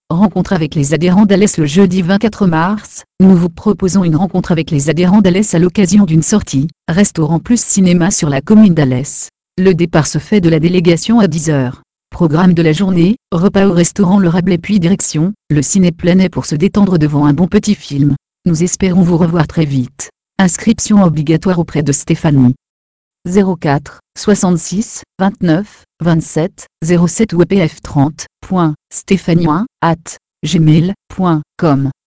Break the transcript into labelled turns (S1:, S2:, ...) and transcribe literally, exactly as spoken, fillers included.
S1: Rencontre avec les adhérents d'Alès le jeudi vingt-quatre mars, nous vous proposons une rencontre avec les adhérents d'Alès à l'occasion d'une sortie, restaurant plus cinéma sur la commune d'Alès. Le départ se fait de la délégation à dix heures. Programme de la journée, repas au restaurant Le Rabelais puis direction, le ciné Plein Air pour se détendre devant un bon petit film. Nous espérons vous revoir très vite. Inscription obligatoire auprès de Stéphanie. zéro quatre, soixante-six, vingt-neuf, vingt-sept, zéro sept ou e p f trente, point, stéphanie arobase gmail point com